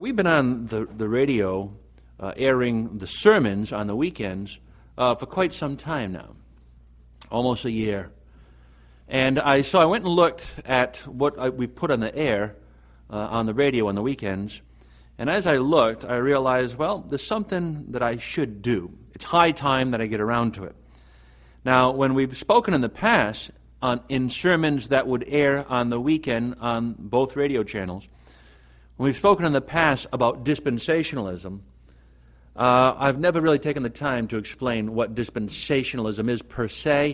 We've been on the radio airing the sermons on the weekends for quite some time now, almost a year. And I went and looked at what we've put on the air on the radio on the weekends. And as I looked, I realized, well, there's something that I should do. It's high time that I get around to it. Now, when we've spoken in the past in sermons that would air on the weekend on both radio channels, when we've spoken in the past about dispensationalism, I've never really taken the time to explain what dispensationalism is per se,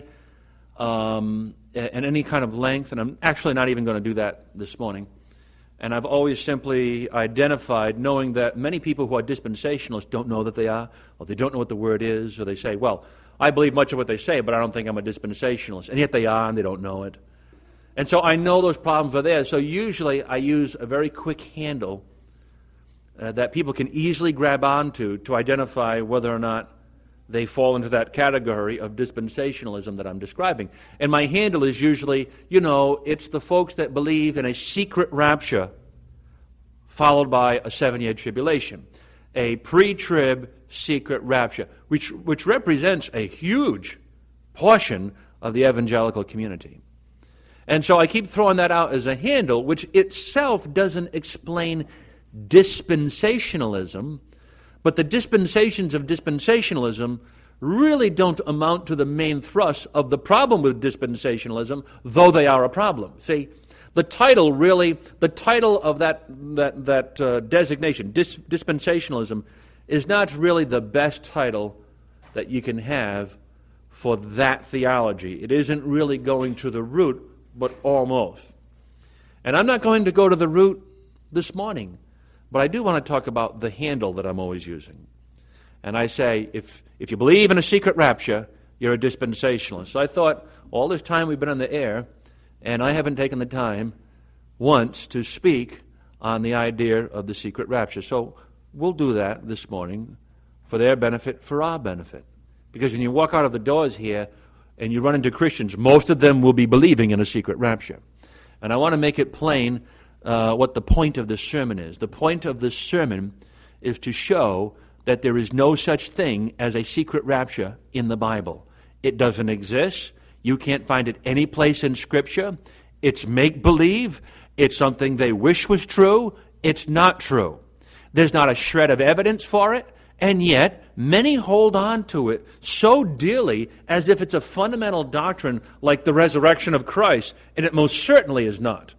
in any kind of length, and I'm actually not even going to do that this morning. And I've always simply identified, knowing that many people who are dispensationalists don't know that they are, or they don't know what the word is, or they say, well, I believe much of what they say, but I don't think I'm a dispensationalist. And yet they are, and they don't know it. And so I know those problems are there. So usually I use a very quick handle that people can easily grab onto to identify whether or not they fall into that category of dispensationalism that I'm describing. And my handle is usually, it's the folks that believe in a secret rapture followed by a 7-year tribulation. A pre-trib secret rapture, which represents a huge portion of the evangelical community. And so I keep throwing that out as a handle, which itself doesn't explain dispensationalism, but the dispensations of dispensationalism really don't amount to the main thrust of the problem with dispensationalism, though they are a problem. See, the title of that designation, dispensationalism, is not really the best title that you can have for that theology. It isn't really going to the root, but almost. And I'm not going to go to the root this morning, but I do want to talk about the handle that I'm always using. And I say, if you believe in a secret rapture, you're a dispensationalist. So I thought, all this time we've been on the air, and I haven't taken the time once to speak on the idea of the secret rapture. So we'll do that this morning for their benefit, for our benefit. Because when you walk out of the doors here and you run into Christians, most of them will be believing in a secret rapture. And I want to make it plain what the point of this sermon is. The point of this sermon is to show that there is no such thing as a secret rapture in the Bible. It doesn't exist. You can't find it any place in Scripture. It's make-believe. It's something they wish was true. It's not true. There's not a shred of evidence for it, and yet many hold on to it so dearly as if it's a fundamental doctrine like the resurrection of Christ, and it most certainly is not.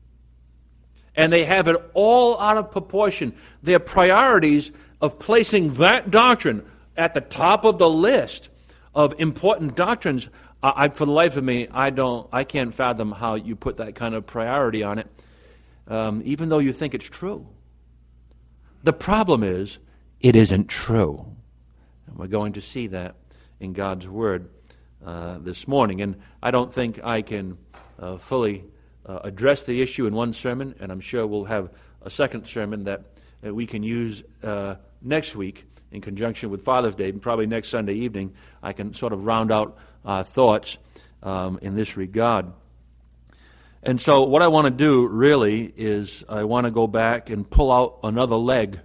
And they have it all out of proportion. Their priorities of placing that doctrine at the top of the list of important doctrines, for the life of me, I can't fathom how you put that kind of priority on it, even though you think it's true. The problem is, it isn't true. And we're going to see that in God's Word this morning. And I don't think I can fully address the issue in one sermon, and I'm sure we'll have a second sermon that we can use next week in conjunction with Father's Day, and probably next Sunday evening I can sort of round out our thoughts in this regard. And so what I want to do really is I want to go back and pull out another leg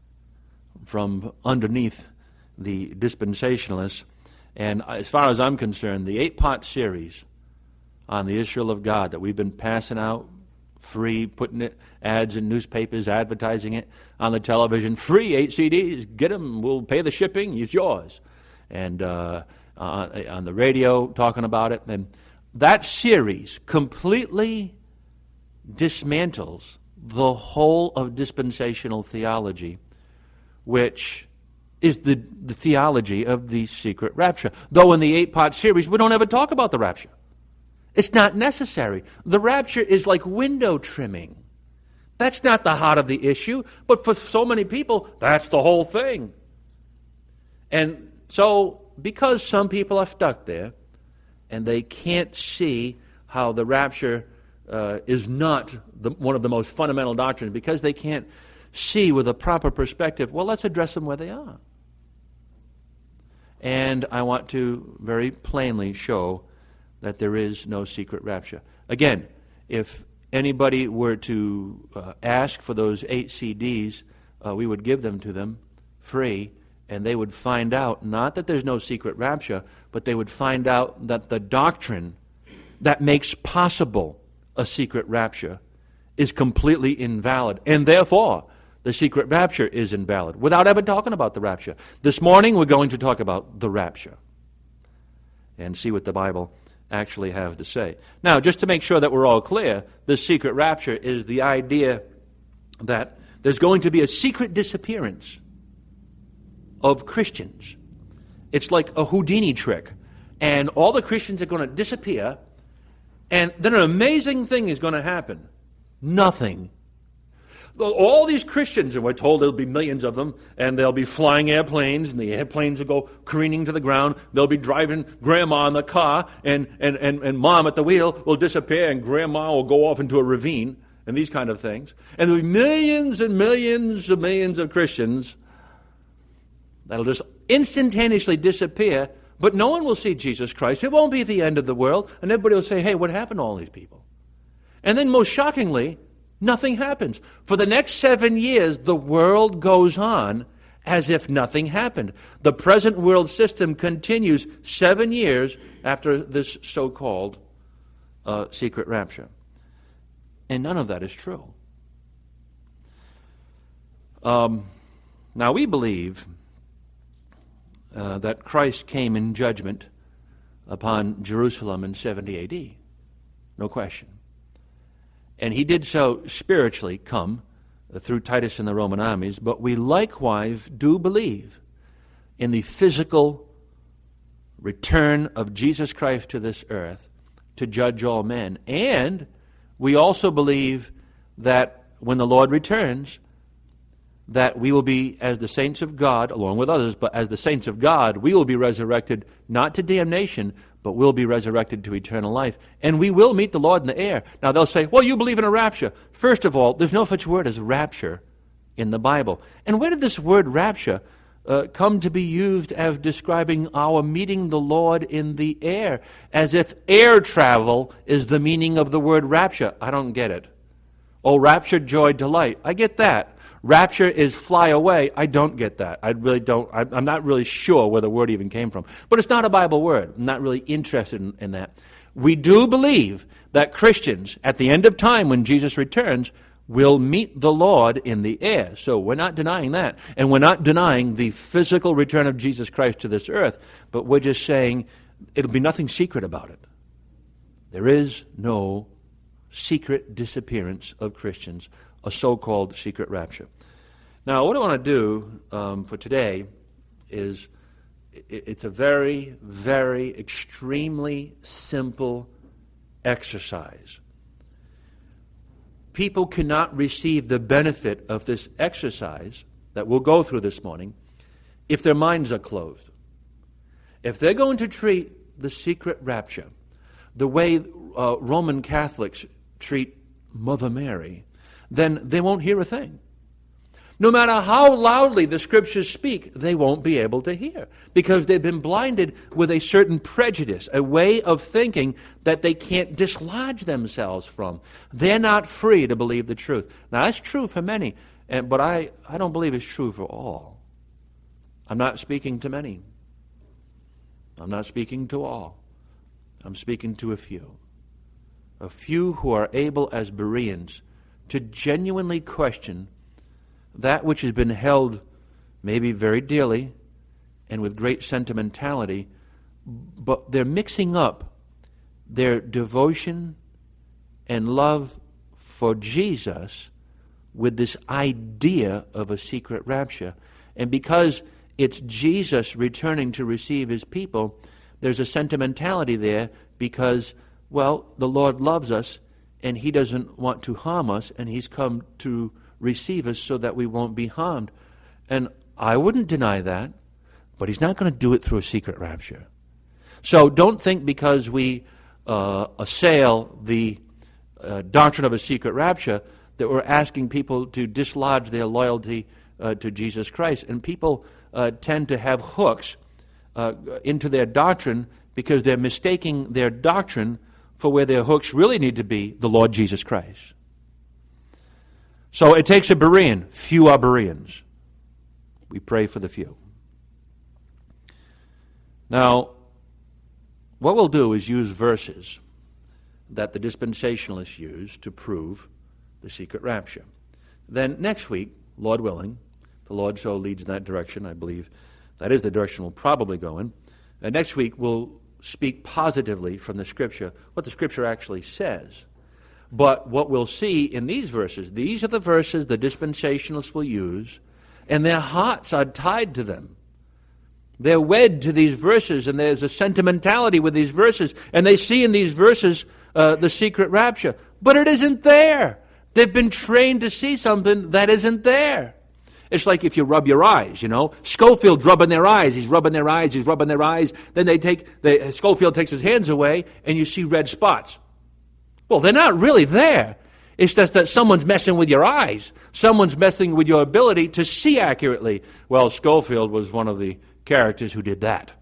from underneath the dispensationalists. And as far as I'm concerned, the 8-part series on the Israel of God that we've been passing out free, putting it ads in newspapers, advertising it on the television, free 8 CDs, get them, we'll pay the shipping, it's yours. And on the radio talking about it. And that series completely dismantles the whole of dispensational theology, which is the theology of the secret rapture. Though in the 8-part series, we don't ever talk about the rapture. It's not necessary. The rapture is like window trimming. That's not the heart of the issue, but for so many people, that's the whole thing. And so, because some people are stuck there, and they can't see how the rapture is not one of the most fundamental doctrines, because they can't see with a proper perspective, well, let's address them where they are. And I want to very plainly show that there is no secret rapture. Again, if anybody were to ask for those 8 CDs we would give them to them free, and they would find out, not that there's no secret rapture, but they would find out that the doctrine that makes possible a secret rapture is completely invalid, and therefore the secret rapture is invalid, without ever talking about the rapture. This morning we're going to talk about the rapture and see what the Bible actually has to say. Now, just to make sure that we're all clear, the secret rapture is the idea that there's going to be a secret disappearance of Christians. It's like a Houdini trick, and all the Christians are going to disappear, and then an amazing thing is going to happen. Nothing. All these Christians, and we're told there'll be millions of them, and they'll be flying airplanes, and the airplanes will go careening to the ground. They'll be driving Grandma in the car, and Mom at the wheel will disappear, and Grandma will go off into a ravine, and these kind of things. And there'll be millions and millions of Christians that'll just instantaneously disappear, but no one will see Jesus Christ. It won't be the end of the world, and everybody will say, hey, what happened to all these people? And then most shockingly, nothing happens. For the next 7 years, the world goes on as if nothing happened. The present world system continues 7 years after this so-called secret rapture. And none of that is true. Now, we believe that Christ came in judgment upon Jerusalem in 70 A.D. No question. And he did so spiritually come through Titus and the Roman armies, but we likewise do believe in the physical return of Jesus Christ to this earth to judge all men. And we also believe that when the Lord returns, that we will be, as the saints of God, along with others, but as the saints of God, we will be resurrected not to damnation, but we'll be resurrected to eternal life. And we will meet the Lord in the air. Now they'll say, well, you believe in a rapture. First of all, there's no such word as rapture in the Bible. And where did this word rapture come to be used as describing our meeting the Lord in the air, as if air travel is the meaning of the word rapture? I don't get it. Oh, rapture, joy, delight. I get that. Rapture is fly away. I don't get that. I really don't. I'm not really sure where the word even came from. But it's not a Bible word. I'm not really interested in that. We do believe that Christians, at the end of time when Jesus returns, will meet the Lord in the air. So we're not denying that. And we're not denying the physical return of Jesus Christ to this earth. But we're just saying it'll be nothing secret about it. There is no secret disappearance of Christians, a so-called secret rapture. Now, what I want to do for today is, it's a very, very extremely simple exercise. People cannot receive the benefit of this exercise that we'll go through this morning if their minds are closed. If they're going to treat the secret rapture the way Roman Catholics treat Mother Mary, then they won't hear a thing. No matter how loudly the Scriptures speak, they won't be able to hear, because they've been blinded with a certain prejudice, a way of thinking that they can't dislodge themselves from. They're not free to believe the truth. Now, that's true for many, but I don't believe it's true for all. I'm not speaking to many. I'm not speaking to all. I'm speaking to a few. A few who are able, as Bereans, to genuinely question that which has been held maybe very dearly and with great sentimentality, but they're mixing up their devotion and love for Jesus with this idea of a secret rapture. And because it's Jesus returning to receive his people, there's a sentimentality there because, well, the Lord loves us, and he doesn't want to harm us, and he's come to receive us so that we won't be harmed. And I wouldn't deny that, but he's not going to do it through a secret rapture. So don't think because we assail the doctrine of a secret rapture that we're asking people to dislodge their loyalty to Jesus Christ. And people tend to have hooks into their doctrine because they're mistaking their doctrine for where their hooks really need to be, the Lord Jesus Christ. So it takes a Berean. Few are Bereans. We pray for the few. Now, what we'll do is use verses that the dispensationalists use to prove the secret rapture. Then next week, Lord willing, the Lord so leads in that direction, I believe that is the direction we'll probably go in. Next week, we'll speak positively from the Scripture, what the Scripture actually says. But what we'll see in these verses, these are the verses the dispensationalists will use, and their hearts are tied to them. They're wed to these verses, and there's a sentimentality with these verses, and they see in these verses the secret rapture. But it isn't there. They've been trained to see something that isn't there. It's like if you rub your eyes, Schofield's rubbing their eyes. He's rubbing their eyes. He's rubbing their eyes. Then Schofield takes his hands away, and you see red spots. Well, they're not really there. It's just that someone's messing with your eyes. Someone's messing with your ability to see accurately. Well, Schofield was one of the characters who did that.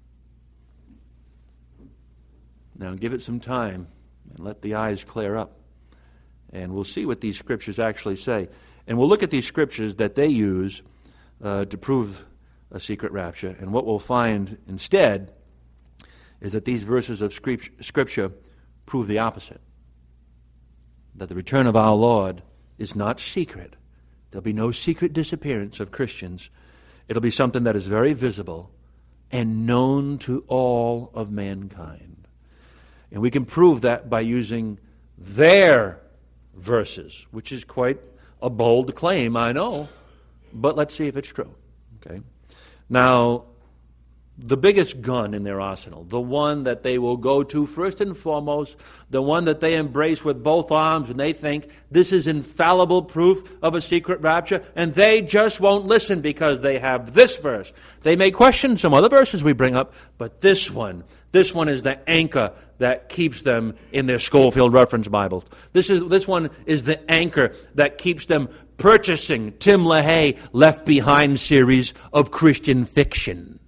Now, give it some time and let the eyes clear up. And we'll see what these scriptures actually say. And we'll look at these scriptures that they use to prove a secret rapture. And what we'll find instead is that these verses of Scripture prove the opposite. That the return of our Lord is not secret. There'll be no secret disappearance of Christians. It'll be something that is very visible and known to all of mankind. And we can prove that by using their verses, which is quite a bold claim, I know, but let's see if it's true. Okay. Now, the biggest gun in their arsenal, the one that they will go to first and foremost, the one that they embrace with both arms, and they think this is infallible proof of a secret rapture, and they just won't listen because they have this verse. They may question some other verses we bring up, but this one is the anchor that keeps them in their Schofield reference Bibles. This one is the anchor that keeps them purchasing Tim LaHaye Left Behind series of Christian fiction.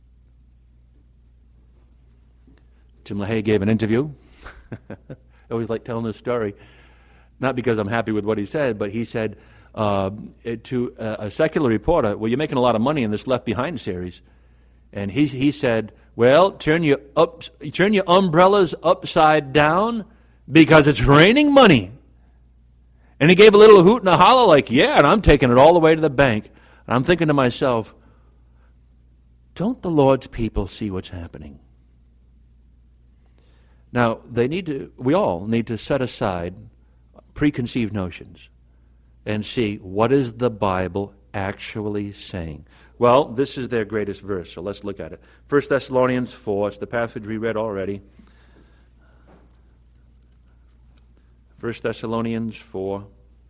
Tim LaHaye gave an interview. I always like telling this story, not because I'm happy with what he said, but he said to a secular reporter, well, you're making a lot of money in this Left Behind series. And he said, well, turn your umbrellas upside down because it's raining money. And he gave a little hoot and a holler like, yeah, and I'm taking it all the way to the bank. And I'm thinking to myself, don't the Lord's people see what's happening? Now, we all need to set aside preconceived notions and see what is the Bible actually saying. Well, this is their greatest verse, so let's look at it. 1 Thessalonians 4, it's the passage we read already. 1 Thessalonians 4.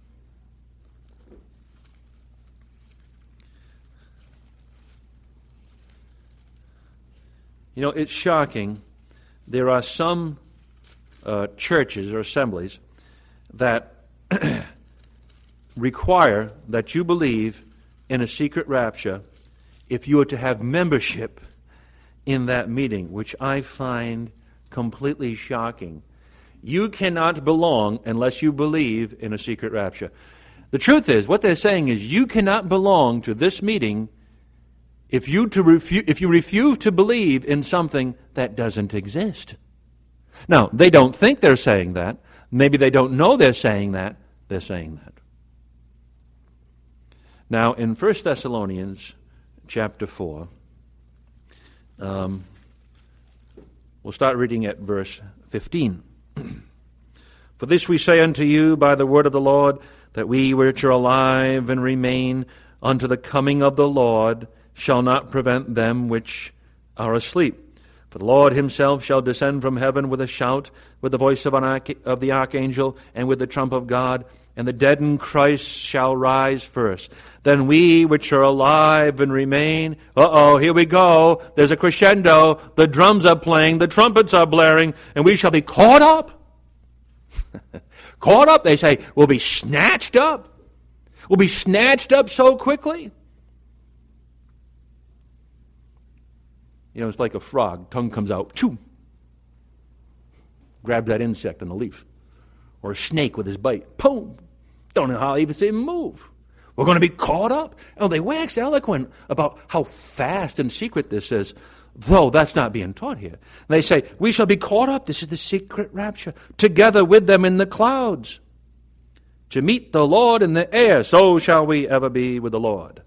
It's shocking. There are some churches or assemblies that require that you believe in a secret rapture if you are to have membership in that meeting, which I find completely shocking. You cannot belong unless you believe in a secret rapture. The truth is, what they're saying is you cannot belong to this meeting if you refuse to believe in something that doesn't exist. Now, they don't think they're saying that. Maybe they don't know they're saying that. They're saying that. Now, in 1 Thessalonians chapter 4, we'll start reading at verse 15. For this we say unto you by the word of the Lord, that we which are alive and remain unto the coming of the Lord shall not prevent them which are asleep. For the Lord himself shall descend from heaven with a shout, with the voice of the archangel, and with the trump of God, and the dead in Christ shall rise first. Then we which are alive and remain, here we go, there's a crescendo, the drums are playing, the trumpets are blaring, and we shall be caught up. Caught up, they say, we'll be snatched up. We'll be snatched up so quickly. It's like a frog. Tongue comes out, choo, grabs that insect in the leaf. Or a snake with his bite, boom, Don't know how to even see him move. We're going to be caught up. And they wax eloquent about how fast and secret this is, though that's not being taught here. And they say, we shall be caught up. This is the secret rapture. Together with them in the clouds, to meet the Lord in the air. So shall we ever be with the Lord.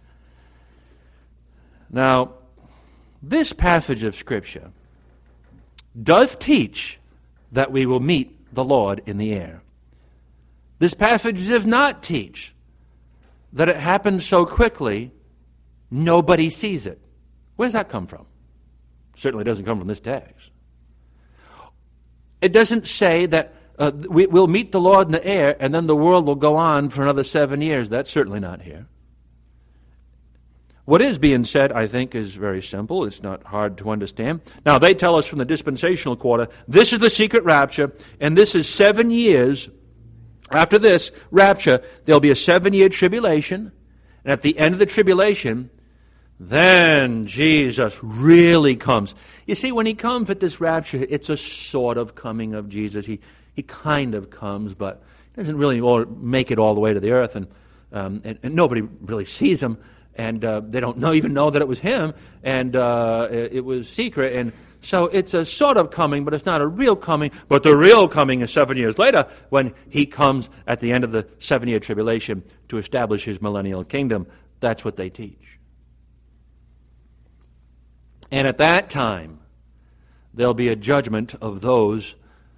Now, this passage of Scripture does teach that we will meet the Lord in the air. This passage does not teach that it happens so quickly nobody sees it. Where does that come from? Certainly doesn't come from this text. It doesn't say that we'll meet the Lord in the air and then the world will go on for another 7 years. That's certainly not here. What is being said, I think, is very simple. It's not hard to understand. Now, they tell us from the dispensational quarter, this is the secret rapture, and this is 7 years. After this rapture, there'll be a 7-year tribulation, and at the end of the tribulation, then Jesus really comes. You see, when he comes at this rapture, it's a sort of coming of Jesus. He kind of comes, but he doesn't really make it all the way to the earth, and nobody really sees him. And they don't even know that it was him, and it was secret. And so it's a sort of coming, but it's not a real coming. But the real coming is 7 years later, when he comes at the end of the 7-year tribulation to establish his millennial kingdom. That's what they teach. And at that time, there'll be a judgment of those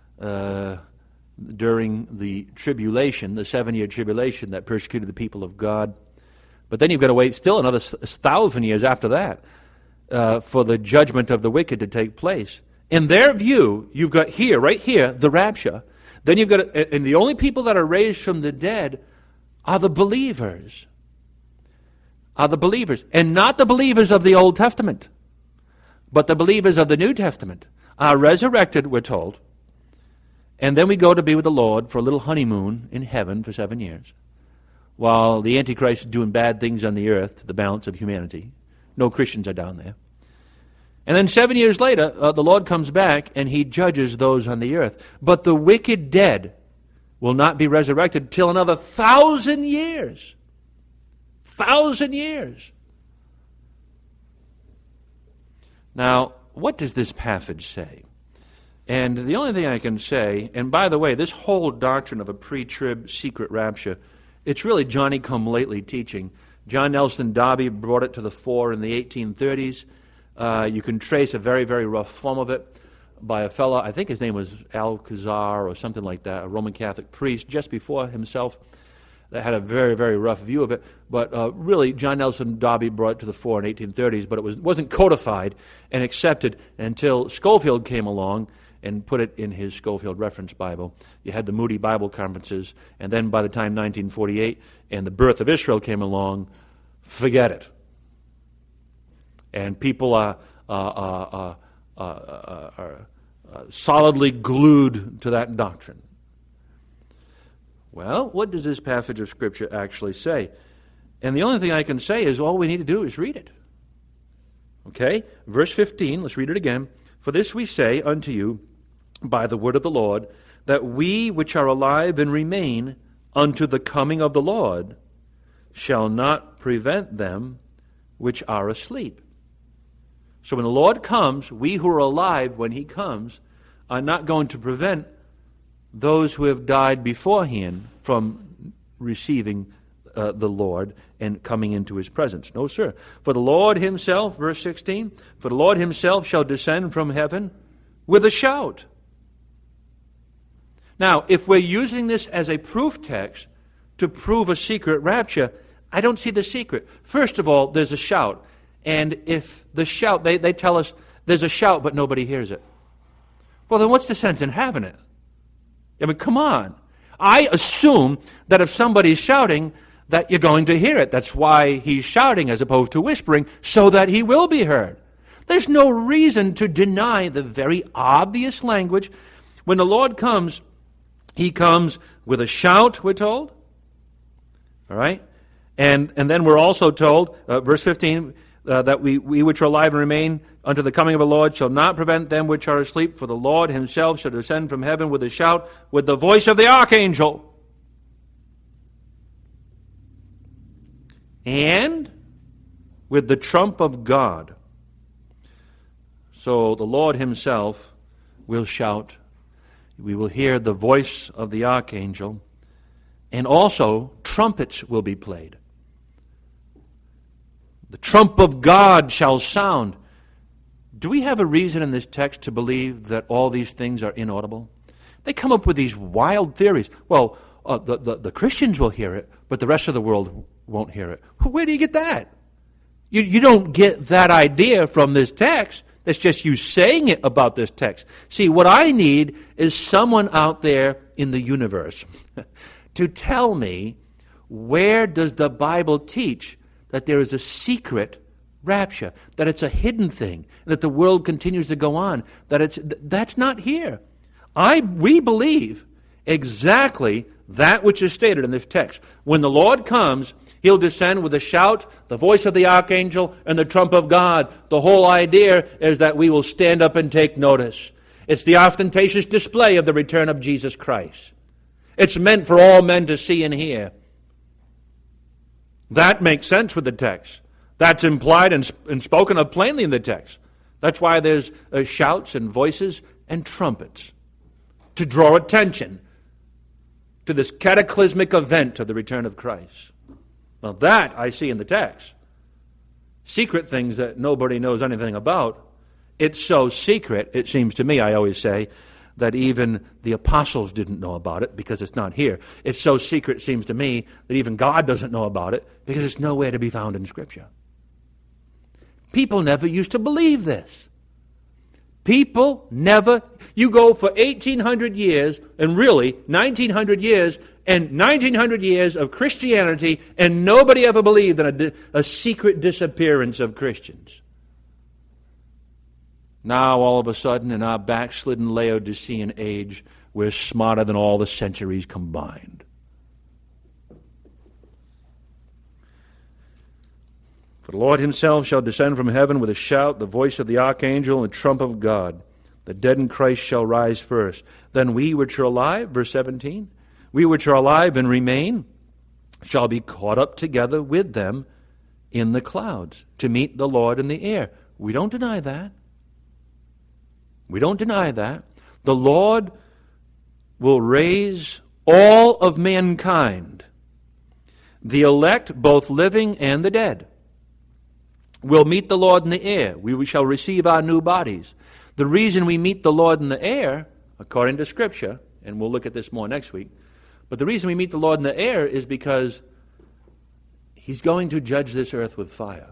during the tribulation, the 7-year tribulation that persecuted the people of God. But then you've got to wait still another 1,000 years after that for the judgment of the wicked to take place. In their view, you've got here, right here, the rapture. Then you've got, and the only people that are raised from the dead are the believers. And not the believers of the Old Testament, but the believers of the New Testament are resurrected, we're told. And then we go to be with the Lord for a little honeymoon in heaven for 7 years, while the Antichrist is doing bad things on the earth to the balance of humanity. No Christians are down there. And then 7 years later, the Lord comes back and he judges those on the earth. But the wicked dead will not be resurrected till another 1,000 years. 1,000 years. Now, what does this passage say? And the only thing I can say, and by the way, this whole doctrine of a pre-trib secret rapture, it's really Johnny-come-lately teaching. John Nelson Darby brought it to the fore in the 1830s. You can trace a very, very rough form of it by a fellow, I think his name was Alcazar or something like that, a Roman Catholic priest just before himself, that had a very, very rough view of it. But really, John Nelson Darby brought it to the fore in the 1830s, but it wasn't codified and accepted until Scofield came along and put it in his Scofield Reference Bible. You had the Moody Bible Conferences, and then by the time 1948 and the birth of Israel came along, forget it. And people are solidly glued to that doctrine. Well, what does this passage of Scripture actually say? And the only thing I can say is all we need to do is read it. Okay? Verse 15, let's read it again. For this we say unto you by the word of the Lord, that we which are alive and remain unto the coming of the Lord shall not prevent them which are asleep. So when the Lord comes, we who are alive when he comes are not going to prevent those who have died beforehand from receiving the Lord and coming into his presence. No, sir. For the Lord himself, verse 16, for the Lord himself shall descend from heaven with a shout. Now, if we're using this as a proof text to prove a secret rapture, I don't see the secret. First of all, there's a shout. And if the shout, they tell us there's a shout, but nobody hears it. Well, then what's the sense in having it? I mean, come on. I assume that if somebody's shouting, that you're going to hear it. That's why he's shouting as opposed to whispering, so that he will be heard. There's no reason to deny the very obvious language. When the Lord comes, he comes with a shout, we're told. All right? And then we're also told, verse 15, that we which are alive and remain unto the coming of the Lord shall not prevent them which are asleep, for the Lord himself shall descend from heaven with a shout, with the voice of the archangel. and with the trump of God. So the Lord himself will shout. We will hear the voice of the archangel, and also trumpets will be played. The trump of God shall sound. Do we have a reason in this text to believe that all these things are inaudible? They come up with these wild theories. Well, the Christians will hear it, but the rest of the world won't hear it. Where do you get that? You don't get that idea from this text. That's just you saying it about this text. See, what I need is someone out there in the universe to tell me, where does the Bible teach that there is a secret rapture, that it's a hidden thing, that the world continues to go on, that's not here. We believe exactly that which is stated in this text. When the Lord comes, he'll descend with a shout, the voice of the archangel, and the trump of God. The whole idea is that we will stand up and take notice. It's the ostentatious display of the return of Jesus Christ. It's meant for all men to see and hear. That makes sense with the text. That's implied and spoken of plainly in the text. That's why there's shouts and voices and trumpets, to draw attention to this cataclysmic event of the return of Christ. Now that I see in the text. Secret things that nobody knows anything about. It's so secret, it seems to me, I always say, that even the apostles didn't know about it because it's not here. It's so secret, it seems to me, that even God doesn't know about it because it's nowhere to be found in Scripture. People never used to believe this. People never, you go for 1,800 years, and really 1,900 years, and 1,900 years of Christianity, and nobody ever believed in a secret disappearance of Christians. Now, all of a sudden, in our backslidden Laodicean age, we're smarter than all the centuries combined. For the Lord himself shall descend from heaven with a shout, the voice of the archangel, and the trump of God. The dead in Christ shall rise first. Then we which are alive, verse 17, we which are alive and remain, shall be caught up together with them in the clouds to meet the Lord in the air. We don't deny that. We don't deny that. The Lord will raise all of mankind, the elect, both living and the dead. We'll meet the Lord in the air. We shall receive our new bodies. The reason we meet the Lord in the air, according to Scripture, and we'll look at this more next week, but the reason we meet the Lord in the air is because he's going to judge this earth with fire.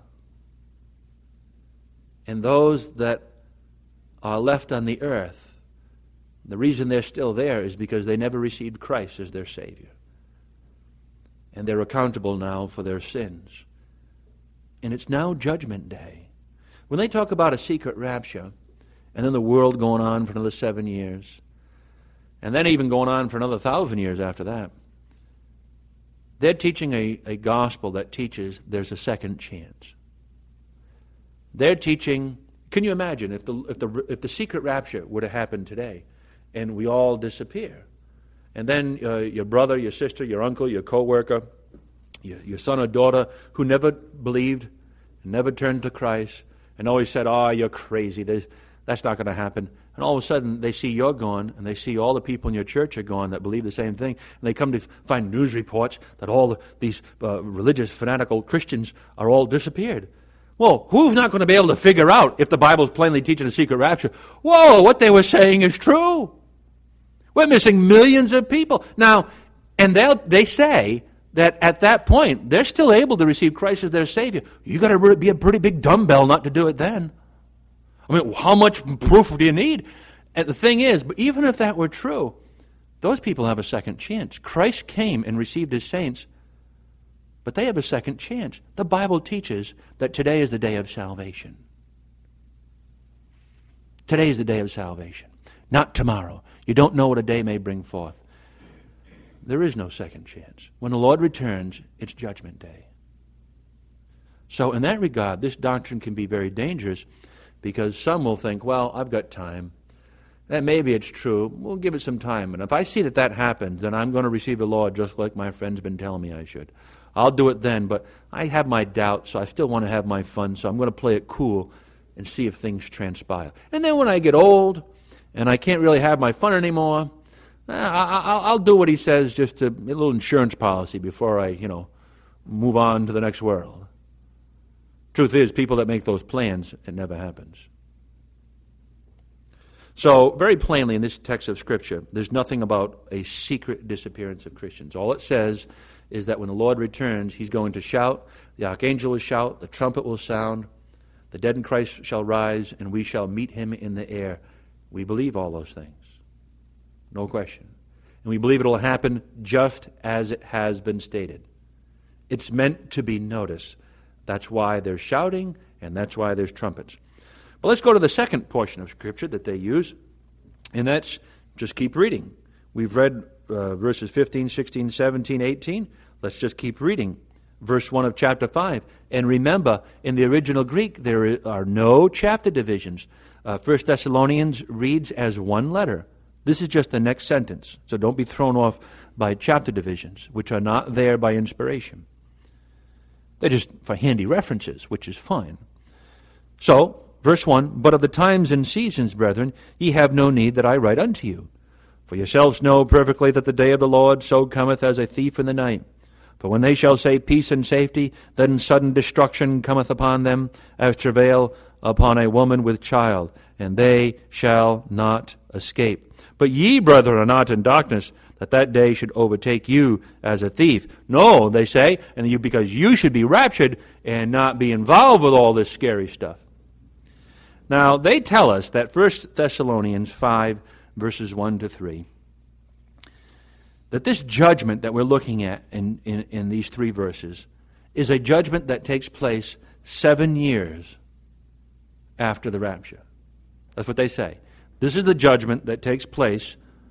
And those that are left on the earth, the reason they're still there is because they never received Christ as their Savior. And they're accountable now for their sins. And it's now Judgment Day. When they talk about a secret rapture, and then the world going on for another 7 years, and then even going on for another 1,000 years after that, they're teaching a gospel that teaches there's a second chance. They're teaching, can you imagine if the secret rapture would have happened today, and we all disappear, and then your brother, your sister, your uncle, your co-worker, your son or daughter who never believed, never turned to Christ, and always said, "Oh, you're crazy. That's not going to happen." And all of a sudden, they see you're gone, and they see all the people in your church are gone that believe the same thing, and they come to find news reports that all these religious, fanatical Christians are all disappeared. Well, who's not going to be able to figure out if the Bible's plainly teaching a secret rapture? Whoa, what they were saying is true. We're missing millions of people. Now, and they say that at that point, they're still able to receive Christ as their Savior. You got to be a pretty big dumbbell not to do it then. I mean, how much proof do you need? And the thing is, but even if that were true, those people have a second chance. Christ came and received his saints, but they have a second chance. The Bible teaches that today is the day of salvation. Today is the day of salvation, not tomorrow. You don't know what a day may bring forth. There is no second chance. When the Lord returns, it's Judgment Day. So in that regard, this doctrine can be very dangerous because some will think, well, I've got time. That maybe it's true. We'll give it some time. And if I see that happens, then I'm going to receive the Lord just like my friend's been telling me I should. I'll do it then, but I have my doubts, so I still want to have my fun, so I'm going to play it cool and see if things transpire. And then when I get old and I can't really have my fun anymore, I'll do what he says, just a little insurance policy before I, move on to the next world. Truth is, people that make those plans, it never happens. So, very plainly in this text of Scripture, there's nothing about a secret disappearance of Christians. All it says is that when the Lord returns, He's going to shout, the archangel will shout, the trumpet will sound, the dead in Christ shall rise, and we shall meet Him in the air. We believe all those things. No question. And we believe it will happen just as it has been stated. It's meant to be noticed. That's why there's shouting, and that's why there's trumpets. But let's go to the second portion of Scripture that they use, and that's just keep reading. We've read verses 15, 16, 17, 18. Let's just keep reading. Verse 1 of chapter 5. And remember, in the original Greek, there are no chapter divisions. 1 Thessalonians reads as one letter. This is just the next sentence, so don't be thrown off by chapter divisions, which are not there by inspiration. They're just for handy references, which is fine. So, verse 1, but of the times and seasons, brethren, ye have no need that I write unto you. For yourselves know perfectly that the day of the Lord so cometh as a thief in the night. For when they shall say peace and safety, then sudden destruction cometh upon them, as travail upon a woman with child, and they shall not escape. But ye, brethren, are not in darkness, that day should overtake you as a thief. No, they say, because you should be raptured and not be involved with all this scary stuff. Now, they tell us that 1 Thessalonians 5, verses 1 to 3, that this judgment that we're looking at in these three verses is a judgment that takes place 7 years after the rapture. That's what they say. This is the judgment that takes place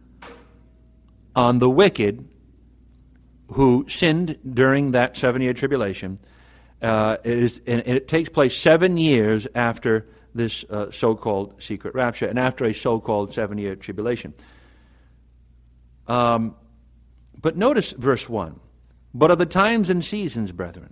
on the wicked who sinned during that 7-year tribulation. It takes place 7 years after this so-called secret rapture and after a so-called 7-year tribulation. But notice verse 1. But of the times and seasons, brethren.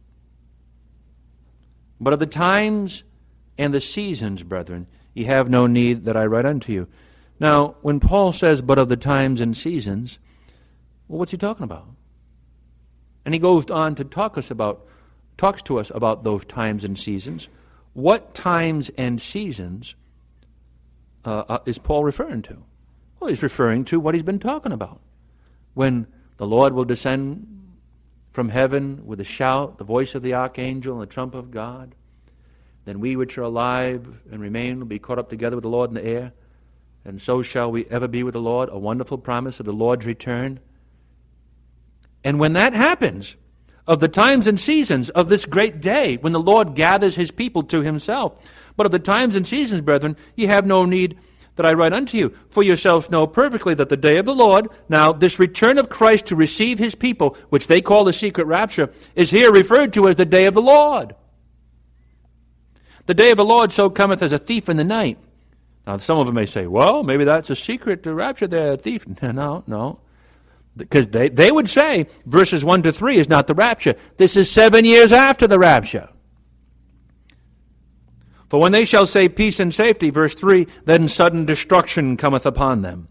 But of the times and the seasons, brethren, ye have no need that I write unto you. Now, when Paul says, but of the times and seasons, well, what's he talking about? And he goes on to talks to us about those times and seasons. What times and seasons is Paul referring to? Well, he's referring to what he's been talking about. When the Lord will descend from heaven with a shout, the voice of the archangel, and the trump of God, then we which are alive and remain will be caught up together with the Lord in the air. And so shall we ever be with the Lord, a wonderful promise of the Lord's return. And when that happens, of the times and seasons of this great day, when the Lord gathers His people to Himself, but of the times and seasons, brethren, ye have no need that I write unto you. For yourselves know perfectly that the day of the Lord, now this return of Christ to receive His people, which they call the secret rapture, is here referred to as the day of the Lord. The day of the Lord so cometh as a thief in the night. Now, some of them may say, well, maybe that's a secret to rapture there, a thief. No. Because they would say verses 1 to 3 is not the rapture. This is 7 years after the rapture. For when they shall say peace and safety, verse 3, then sudden destruction cometh upon them.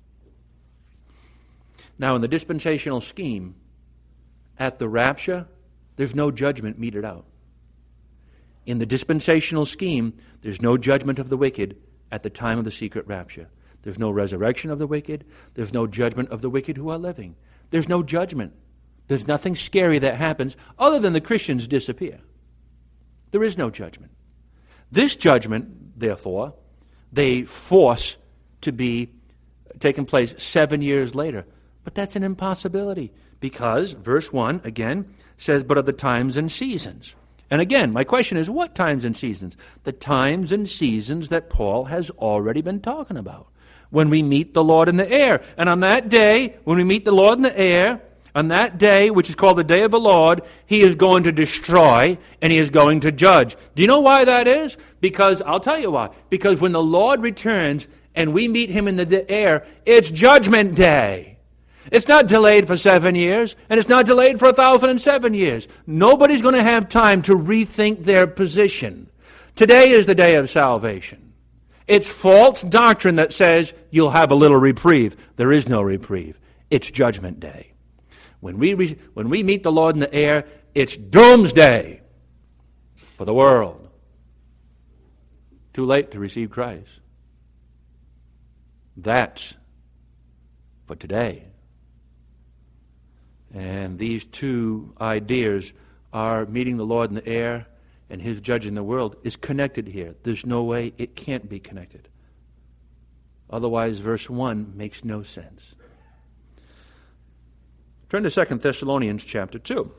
Now, in the dispensational scheme, at the rapture, there's no judgment meted out. In the dispensational scheme, there's no judgment of the wicked at the time of the secret rapture. There's no resurrection of the wicked. There's no judgment of the wicked who are living. There's no judgment. There's nothing scary that happens other than the Christians disappear. There is no judgment. This judgment, therefore, they force to be taking place 7 years later. But that's an impossibility because, verse 1, again, says, but of the times and seasons. And again, my question is, what times and seasons? The times and seasons that Paul has already been talking about. When we meet the Lord in the air. And on that day, when we meet the Lord in the air, on that day, which is called the day of the Lord, He is going to destroy and He is going to judge. Do you know why that is? Because, I'll tell you why. Because when the Lord returns and we meet Him in the air, it's Judgment Day. It's not delayed for 7 years, and it's not delayed for 1,007 years. Nobody's going to have time to rethink their position. Today is the day of salvation. It's false doctrine that says you'll have a little reprieve. There is no reprieve. It's judgment day. When we meet the Lord in the air, it's doomsday for the world. Too late to receive Christ. That's for today. And these two ideas are meeting the Lord in the air and His judging the world is connected here. There's no way it can't be connected. Otherwise, verse 1 makes no sense. Turn to 2 Thessalonians chapter 2.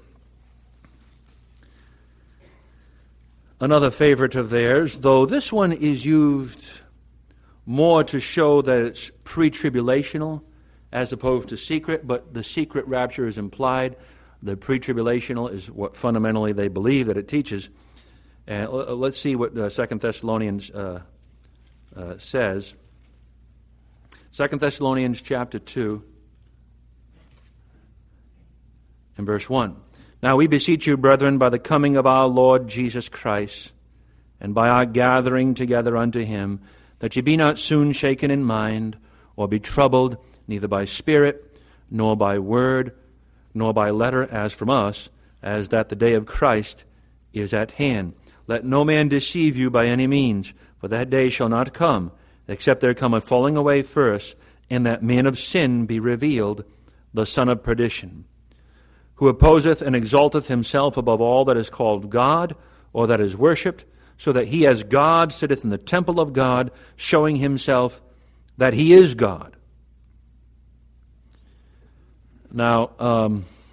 Another favorite of theirs, though this one is used more to show that it's pre-tribulational as opposed to secret, but the secret rapture is implied. The pre-tribulational is what fundamentally they believe that it teaches. And let's see what 2 Thessalonians says. 2 Thessalonians chapter 2 and verse 1. Now we beseech you, brethren, by the coming of our Lord Jesus Christ, and by our gathering together unto Him, that ye be not soon shaken in mind, or be troubled, neither by spirit, nor by word, nor by letter, as from us, as that the day of Christ is at hand. Let no man deceive you by any means, for that day shall not come, except there come a falling away first, and that man of sin be revealed, the son of perdition, who opposeth and exalteth himself above all that is called God, or that is worshipped, so that he as God sitteth in the temple of God, showing himself that he is God. Now,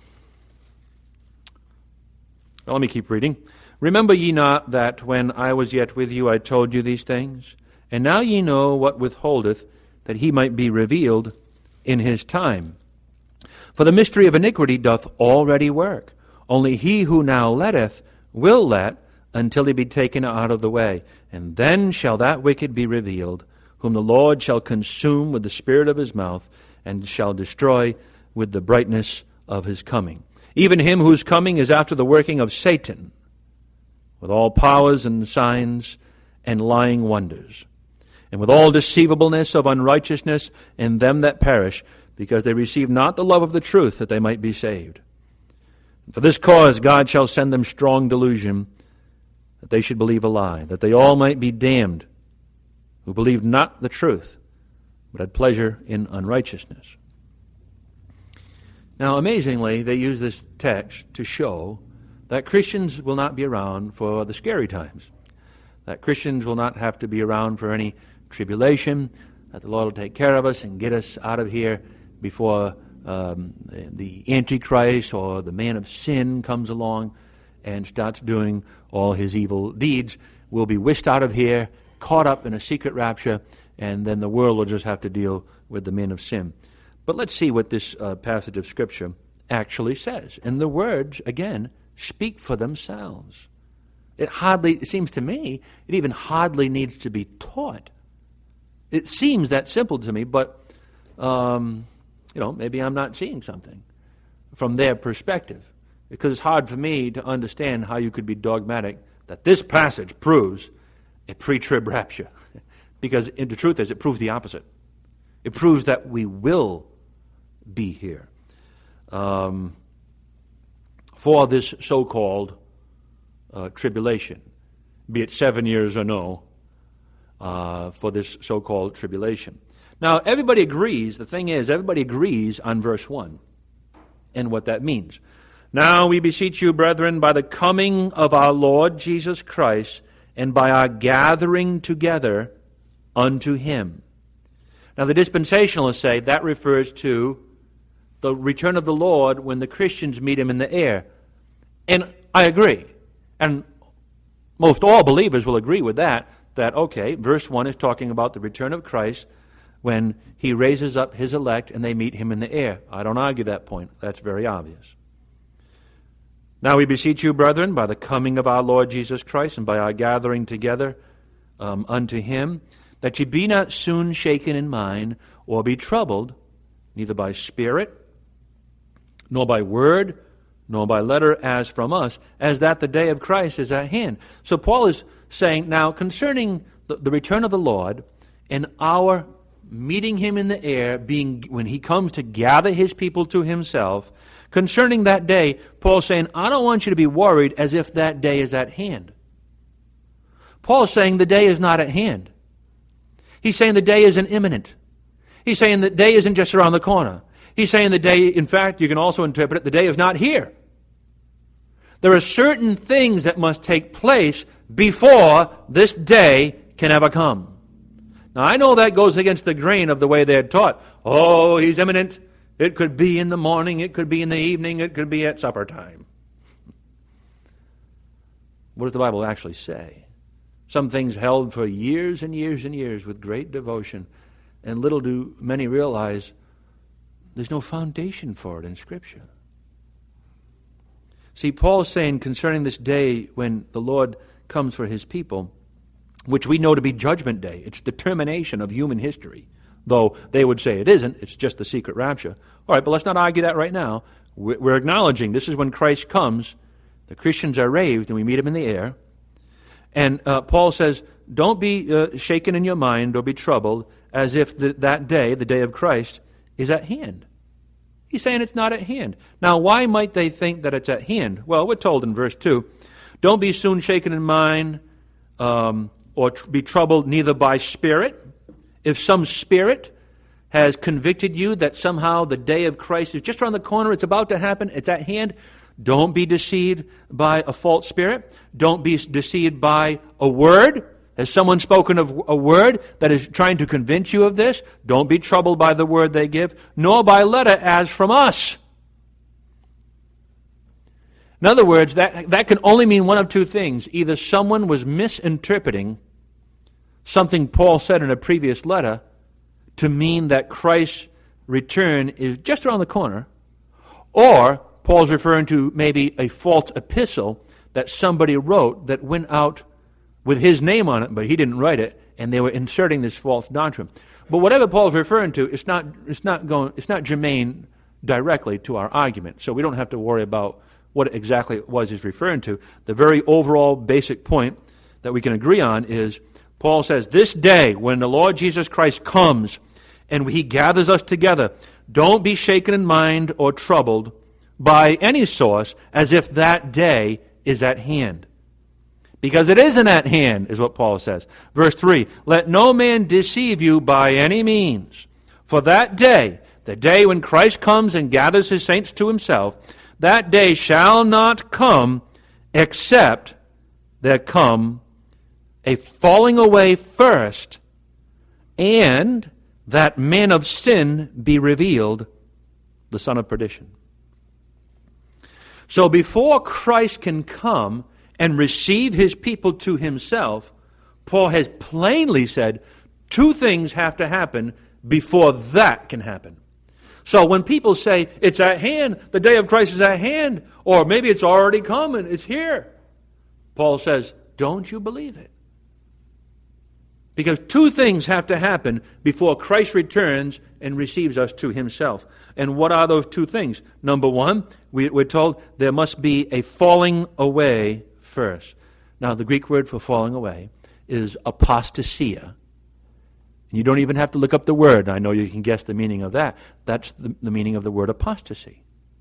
let me keep reading. Remember ye not that when I was yet with you I told you these things? And now ye know what withholdeth, that he might be revealed in his time. For the mystery of iniquity doth already work. Only he who now letteth will let until he be taken out of the way. And then shall that wicked be revealed, whom the Lord shall consume with the spirit of his mouth, and shall destroy with the brightness of his coming. Even him whose coming is after the working of Satan, with all powers and signs and lying wonders, and with all deceivableness of unrighteousness in them that perish, because they receive not the love of the truth, that they might be saved. And for this cause God shall send them strong delusion, that they should believe a lie, that they all might be damned, who believed not the truth, but had pleasure in unrighteousness. Now, amazingly, they use this text to show that Christians will not be around for the scary times, that Christians will not have to be around for any tribulation, that the Lord will take care of us and get us out of here before the Antichrist or the man of sin comes along and starts doing all his evil deeds. We'll be whisked out of here, caught up in a secret rapture, and then the world will just have to deal with the man of sin. But let's see what this passage of Scripture actually says. And the words, again, speak for themselves. It seems to me, it even hardly needs to be taught. It seems that simple to me, but, maybe I'm not seeing something from their perspective. Because it's hard for me to understand how you could be dogmatic that this passage proves a pre-trib rapture. Because the truth is, it proves the opposite. It proves that we will be here for this so-called tribulation, be it 7 years or no, for this so-called tribulation. Now, everybody agrees, the thing is, everybody agrees on verse 1 and what that means. Now we beseech you, brethren, by the coming of our Lord Jesus Christ, and by our gathering together unto Him. Now, the dispensationalists say that refers to the return of the Lord when the Christians meet Him in the air. And I agree. And most all believers will agree with that, okay, verse 1 is talking about the return of Christ when He raises up His elect and they meet Him in the air. I don't argue that point. That's very obvious. Now we beseech you, brethren, by the coming of our Lord Jesus Christ and by our gathering together unto Him, that ye be not soon shaken in mind, or be troubled, neither by spirit, nor by word, nor by letter as from us, as that the day of Christ is at hand. So Paul is saying now concerning the return of the Lord and our meeting him in the air, being when he comes to gather his people to himself, concerning that day, Paul's saying, I don't want you to be worried as if that day is at hand. Paul's saying the day is not at hand. He's saying the day isn't imminent. He's saying the day isn't just around the corner. He's saying the day, in fact, you can also interpret it, the day is not here. There are certain things that must take place before this day can ever come. Now, I know that goes against the grain of the way they're taught. Oh, he's imminent. It could be in the morning. It could be in the evening. It could be at supper time. What does the Bible actually say? Some things held for years and years and years with great devotion, and little do many realize there's no foundation for it in Scripture. See, Paul's saying concerning this day when the Lord comes for his people, which we know to be Judgment Day. It's the termination of human history, though they would say it isn't. It's just the secret rapture. All right, but let's not argue that right now. We're acknowledging this is when Christ comes. The Christians are raised, and we meet him in the air. And Paul says, don't be shaken in your mind or be troubled as if that day, the day of Christ, is at hand. He's saying it's not at hand. Now, why might they think that it's at hand? Well, we're told in verse 2, don't be soon shaken in mind or be troubled neither by spirit. If some spirit has convicted you that somehow the day of Christ is just around the corner, it's about to happen, it's at hand, don't be deceived by a false spirit. Don't be deceived by a word. Has someone spoken of a word that is trying to convince you of this? Don't be troubled by the word they give, nor by letter as from us. In other words, that can only mean one of two things. Either someone was misinterpreting something Paul said in a previous letter to mean that Christ's return is just around the corner, or Paul's referring to maybe a false epistle that somebody wrote that went out with his name on it, but he didn't write it, and they were inserting this false doctrine. But whatever Paul's referring to, it's not germane directly to our argument, so we don't have to worry about what exactly it was he's referring to. The very overall basic point that we can agree on is Paul says, this day when the Lord Jesus Christ comes and he gathers us together, don't be shaken in mind or troubled by any source as if that day is at hand. Because it isn't at hand, is what Paul says. Verse 3, let no man deceive you by any means. For that day, the day when Christ comes and gathers his saints to himself, that day shall not come except there come a falling away first, and that man of sin be revealed, the son of perdition. So before Christ can come and receive his people to himself, Paul has plainly said two things have to happen before that can happen. So when people say, it's at hand, the day of Christ is at hand, or maybe it's already coming, it's here, Paul says, don't you believe it? Because two things have to happen before Christ returns and receives us to himself. And what are those two things? Number one, we're told there must be a falling away first. Now, the Greek word for falling away is apostasia. You don't even have to look up the word. I know you can guess the meaning of that. That's the meaning of the word apostasy.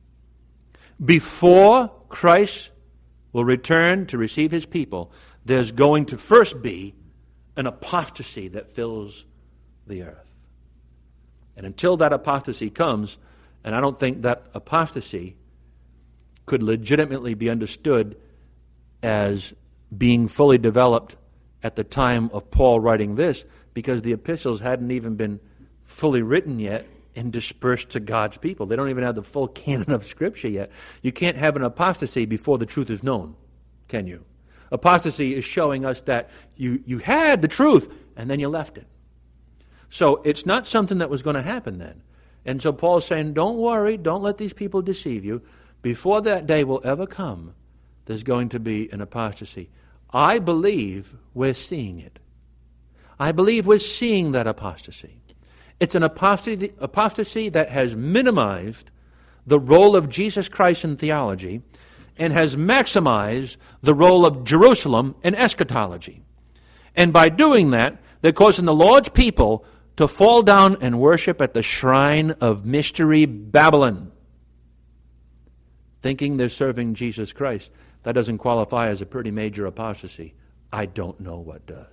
Before Christ will return to receive his people, there's going to first be an apostasy that fills the earth. And until that apostasy comes, and I don't think that apostasy could legitimately be understood as being fully developed at the time of Paul writing this, because the epistles hadn't even been fully written yet and dispersed to God's people. They don't even have the full canon of Scripture yet. You can't have an apostasy before the truth is known, can you? Apostasy is showing us that you had the truth and then you left it. So it's not something that was going to happen then. And so Paul's saying, don't worry, don't let these people deceive you. Before that day will ever come, there's going to be an apostasy. I believe we're seeing it. I believe we're seeing that apostasy. It's an apostasy that has minimized the role of Jesus Christ in theology and has maximized the role of Jerusalem in eschatology. And by doing that, they're causing the Lord's people to fall down and worship at the shrine of Mystery Babylon, thinking they're serving Jesus Christ. That doesn't qualify as a pretty major apostasy. I don't know what does.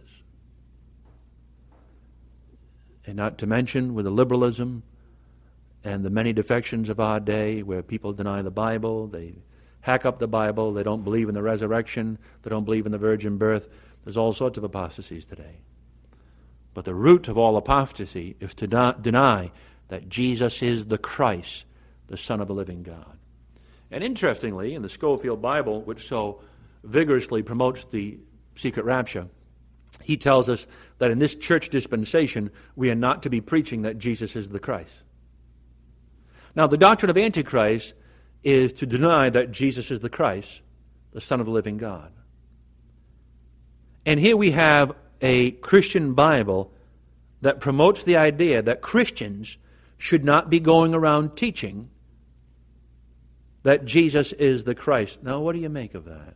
And not to mention with the liberalism and the many defections of our day where people deny the Bible, they hack up the Bible, they don't believe in the resurrection, they don't believe in the virgin birth. There's all sorts of apostasies today. But the root of all apostasy is to deny that Jesus is the Christ, the Son of the living God. And interestingly, in the Scofield Bible, which so vigorously promotes the secret rapture, he tells us that in this church dispensation, we are not to be preaching that Jesus is the Christ. Now, the doctrine of Antichrist is to deny that Jesus is the Christ, the Son of the living God. And here we have a Christian Bible that promotes the idea that Christians should not be going around teaching that Jesus is the Christ. Now, what do you make of that?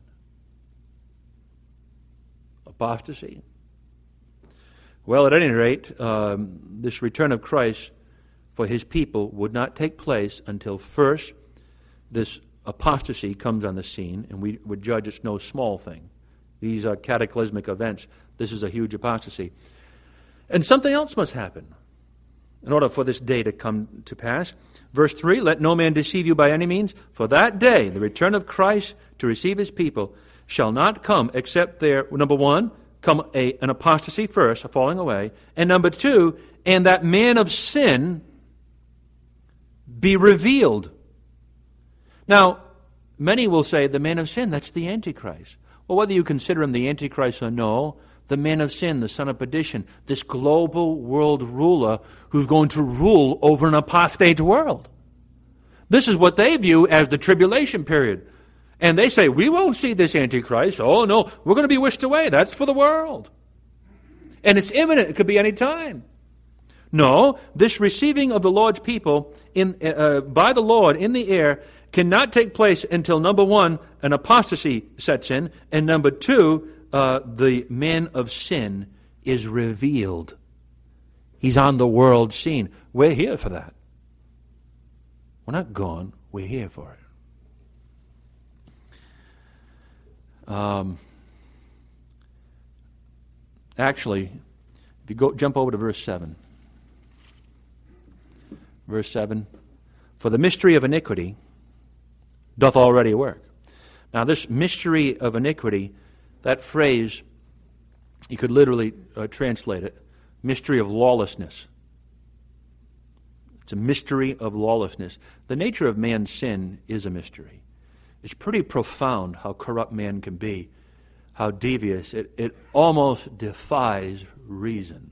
Apostasy? Well, at any rate, this return of Christ for his people would not take place until first this apostasy comes on the scene, and we would judge it's no small thing. These are cataclysmic events. This is a huge apostasy. And something else must happen in order for this day to come to pass. Verse 3, let no man deceive you by any means, for that day, the return of Christ to receive his people, shall not come except there, number one, come an apostasy first, a falling away, and number two, and that man of sin be revealed. Now, many will say the man of sin, that's the Antichrist. Well, whether you consider him the Antichrist or no, the man of sin, the son of perdition, this global world ruler who's going to rule over an apostate world. This is what they view as the tribulation period. And they say, we won't see this Antichrist. Oh, no, we're going to be wished away. That's for the world. And it's imminent. It could be any time. No, this receiving of the Lord's people by the Lord in the air cannot take place until, number one, an apostasy sets in, and number two, the man of sin is revealed. He's on the world scene. We're here for that. We're not gone. We're here for it. Actually, if you jump over to verse 7. Verse 7, for the mystery of iniquity doth already work. Now this mystery of iniquity, that phrase, you could literally translate it, mystery of lawlessness. It's a mystery of lawlessness. The nature of man's sin is a mystery. It's pretty profound how corrupt man can be, how devious. It almost defies reason.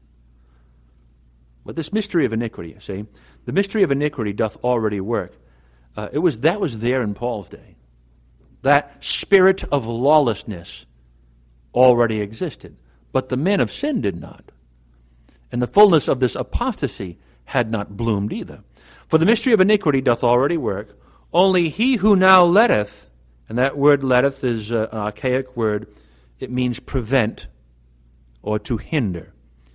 But this mystery of iniquity, see, the mystery of iniquity doth already work. That was there in Paul's day. That spirit of lawlessness already existed. But the man of sin did not. And the fullness of this apostasy had not bloomed either. For the mystery of iniquity doth already work. Only he who now letteth, and that word letteth is an archaic word, it means prevent or to hinder.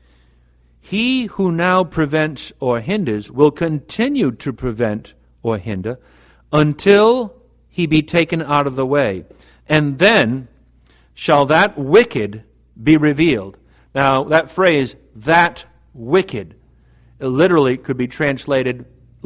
He who now prevents or hinders will continue to prevent or hinder until he be taken out of the way. And then shall that wicked be revealed. Now, that phrase, that wicked, literally should be translated,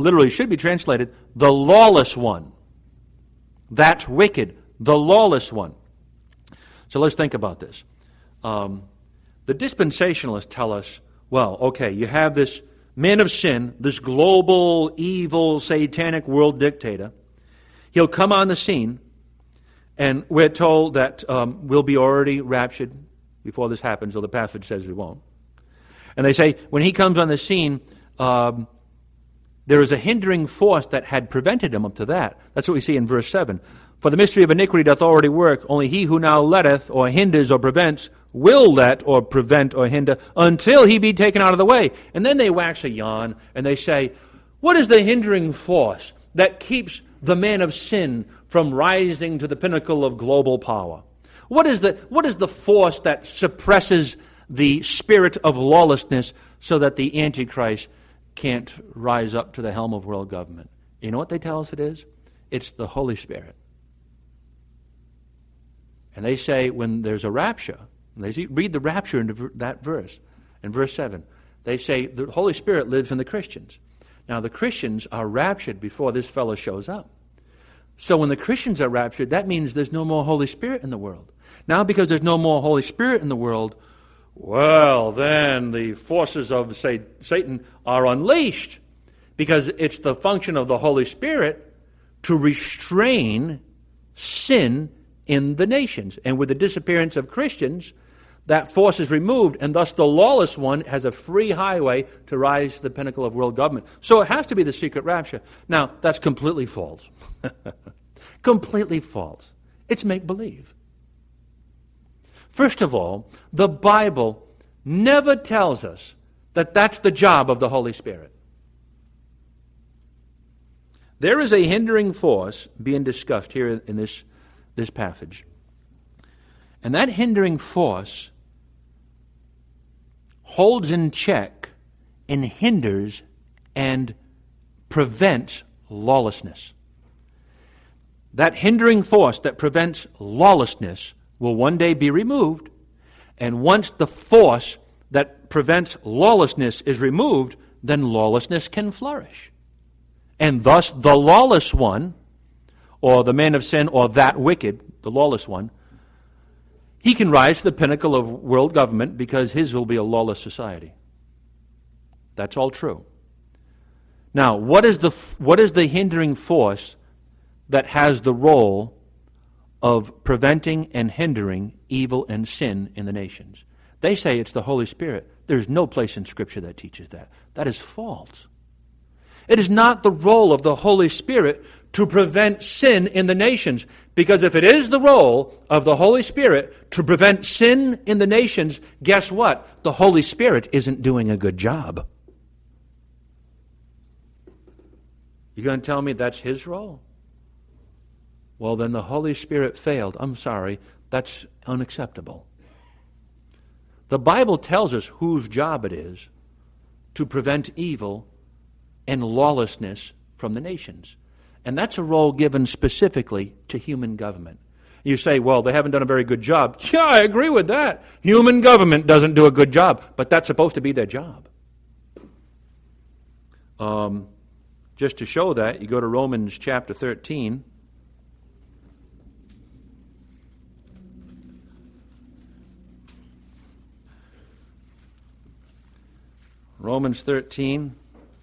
the lawless one. That wicked, the lawless one. So let's think about this. The dispensationalists tell us, well, okay, you have this man of sin, this global, evil, satanic world dictator. He'll come on the scene, and we're told that we'll be already raptured before this happens, though the passage says we won't. And they say, when he comes on the scene, there is a hindering force that had prevented him up to that. That's what we see in verse 7. For the mystery of iniquity doth already work, only he who now letteth or hinders or prevents will let or prevent or hinder until he be taken out of the way. And then they wax a yarn and they say, what is the hindering force that keeps the man of sin from rising to the pinnacle of global power? What is the force that suppresses the spirit of lawlessness so that the Antichrist can't rise up to the helm of world government? You know what they tell us it is? It's the Holy Spirit. And they say when there's a rapture, and they read the rapture in that verse, in verse 7, they say the Holy Spirit lives in the Christians. Now the Christians are raptured before this fellow shows up. So when the Christians are raptured, that means there's no more Holy Spirit in the world. Now because there's no more Holy Spirit in the world, well, then the forces of Satan are unleashed, because it's the function of the Holy Spirit to restrain sin in the nations. And with the disappearance of Christians, that force is removed, and thus the lawless one has a free highway to rise to the pinnacle of world government. So it has to be the secret rapture. Now, that's completely false. Completely false. It's make-believe. First of all, the Bible never tells us that that's the job of the Holy Spirit. There is a hindering force being discussed here in this passage. And that hindering force holds in check and hinders and prevents lawlessness. That hindering force that prevents lawlessness will one day be removed, and once the force that prevents lawlessness is removed, then lawlessness can flourish. And thus the lawless one, or the man of sin, or that wicked, the lawless one, he can rise to the pinnacle of world government because his will be a lawless society. That's all true. Now, what is the hindering force that has the role of preventing and hindering evil and sin in the nations? They say it's the Holy Spirit. There's no place in Scripture that teaches that. That is false. It is not the role of the Holy Spirit to prevent sin in the nations, because if it is the role of the Holy Spirit to prevent sin in the nations, guess what? The Holy Spirit isn't doing a good job. You're going to tell me that's His role? Well, then the Holy Spirit failed. I'm sorry, that's unacceptable. The Bible tells us whose job it is to prevent evil and lawlessness from the nations. And that's a role given specifically to human government. You say, well, they haven't done a very good job. Yeah, I agree with that. Human government doesn't do a good job, but that's supposed to be their job. Just to show that, you go to Romans chapter 13. Romans 13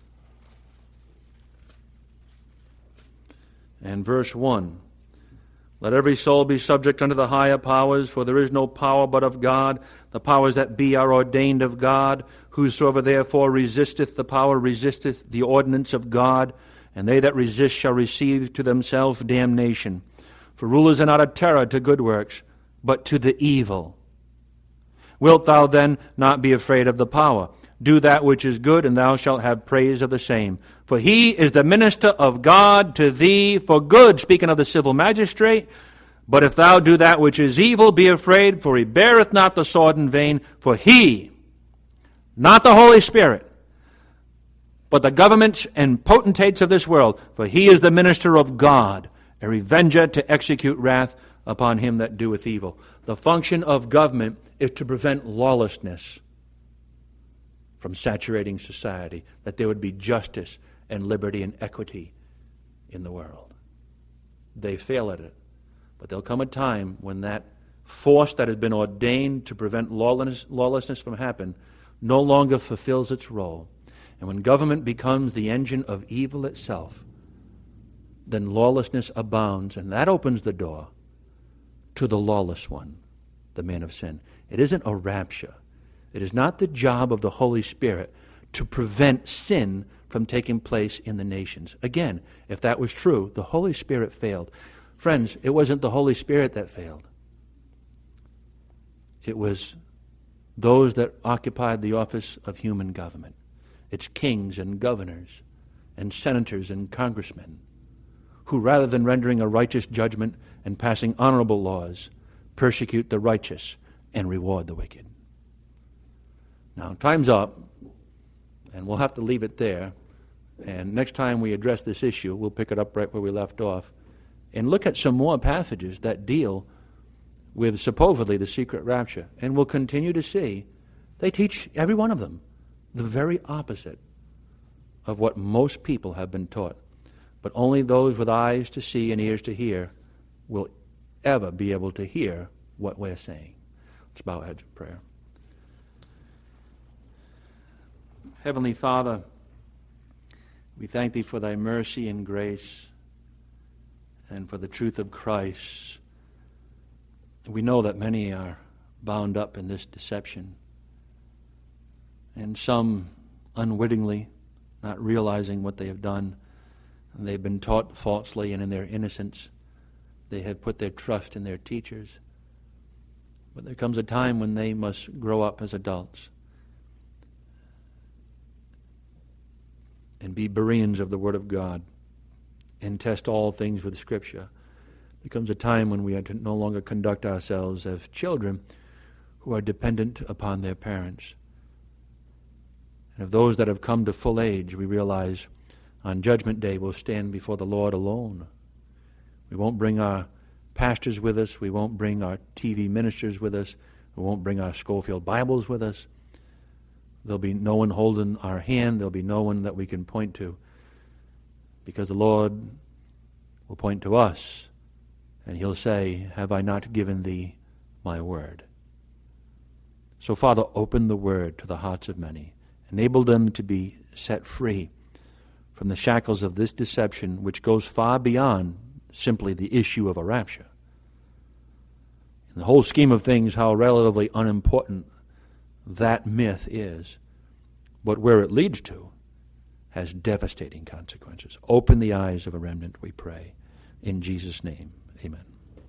and verse 1. Let every soul be subject unto the higher powers, for there is no power but of God. The powers that be are ordained of God. Whosoever therefore resisteth the power resisteth the ordinance of God, and they that resist shall receive to themselves damnation. For rulers are not a terror to good works, but to the evil. Wilt thou then not be afraid of the power? Do that which is good, and thou shalt have praise of the same. For he is the minister of God to thee for good, speaking of the civil magistrate. But if thou do that which is evil, be afraid, for he beareth not the sword in vain. For he, not the Holy Spirit, but the governments and potentates of this world, for he is the minister of God, a revenger to execute wrath upon him that doeth evil. The function of government is to prevent lawlessness from saturating society, that there would be justice and liberty and equity in the world. They fail at it. But there'll come a time when that force that has been ordained to prevent lawlessness from happening no longer fulfills its role. And when government becomes the engine of evil itself, then lawlessness abounds, and that opens the door to the lawless one, the man of sin. It isn't a rapture. It is not the job of the Holy Spirit to prevent sin from taking place in the nations. Again, if that was true, the Holy Spirit failed. Friends, it wasn't the Holy Spirit that failed. It was those that occupied the office of human government. It's kings and governors and senators and congressmen who, rather than rendering a righteous judgment and passing honorable laws, persecute the righteous and reward the wicked. Now, time's up, and we'll have to leave it there. And next time we address this issue, we'll pick it up right where we left off and look at some more passages that deal with supposedly the secret rapture. And we'll continue to see they teach, every one of them, the very opposite of what most people have been taught. But only those with eyes to see and ears to hear will ever be able to hear what we're saying. Let's bow our heads in prayer. Heavenly Father, we thank Thee for Thy mercy and grace and for the truth of Christ. We know that many are bound up in this deception, and some unwittingly, not realizing what they have done. And they've been taught falsely, and in their innocence, they have put their trust in their teachers. But there comes a time when they must grow up as adults and be Bereans of the Word of God and test all things with Scripture. There comes a time when we are to no longer conduct ourselves as children who are dependent upon their parents. And of those that have come to full age, we realize on Judgment Day we'll stand before the Lord alone. We won't bring our pastors with us. We won't bring our TV ministers with us. We won't bring our Schofield Bibles with us. There'll be no one holding our hand. There'll be no one that we can point to, because the Lord will point to us and He'll say, "Have I not given thee my word?" So, Father, open the word to the hearts of many. Enable them to be set free from the shackles of this deception, which goes far beyond simply the issue of a rapture. In the whole scheme of things, how relatively unimportant that myth is, but where it leads to has devastating consequences. Open the eyes of a remnant, we pray. In Jesus' name, amen.